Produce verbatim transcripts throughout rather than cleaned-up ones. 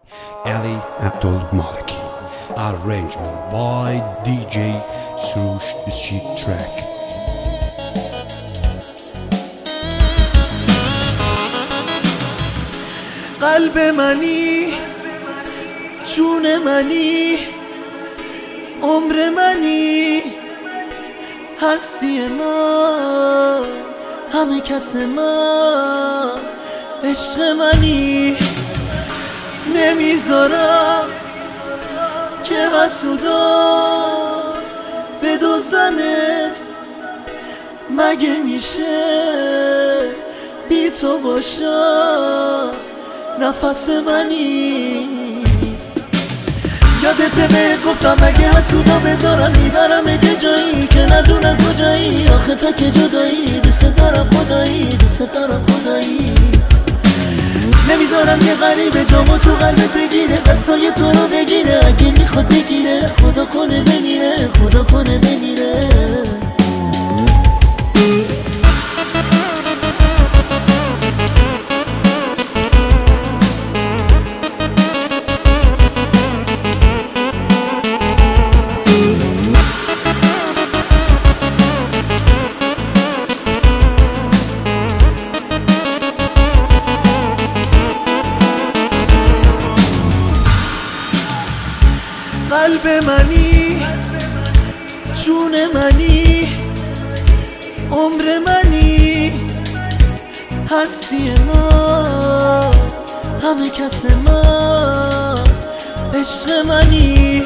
Ali Abdul Maliki. Arrangement by D J Surush The Sheet Track. قلب منی، جون منی، عمر منی، هستی من، همه کس من، عشق منی. نمیذارم که حسودا بدزدنت، مگه میشه بی تو باشم نفس منی. یادت بهت گفتم اگه حسودا بذارن میبرم یه جایی که ندونم کجایی. آخه تا که جدایی دوست دارم خدایی، دوست دارم خدایی. نمیذارم یه غریبه جامو تو قلبت بگیره، دستای تو رو بگیره، اگه میخواد بگیره خدا کنه بمیره، خدا کنه بمیره. قلب منی، جون منی، عمر منی، هستی من، همه کس من، عشق منی.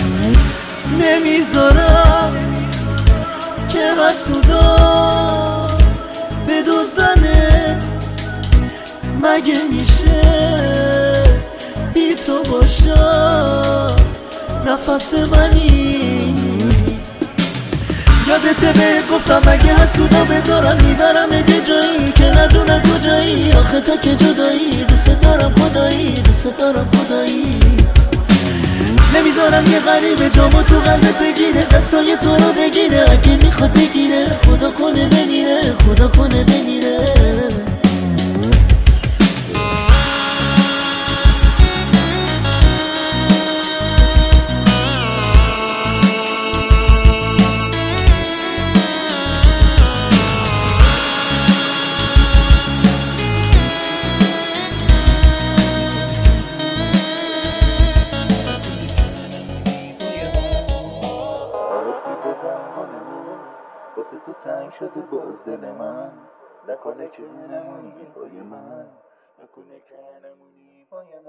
نمیذارم که حسودا بدزدنت، مگه میشه بی تو باشم نفس منی. یادت بهت گفتم اگه حسودا بذارن میبرم یه جایی که ندونم کجایی. آخه تا که جدایی دوست دارم خدایی، دوست دارم خدایی. نمیذارم یه غریبه جامو تو قلبت بگیره، دستای تو رو بگیره، اگه میخواد بگیره خدا کنه بمیره، خدا کنه بمیره. واسه تو تنگ شده باز دل من، نکنه که نمونی پای من، نکنه که نمونی پای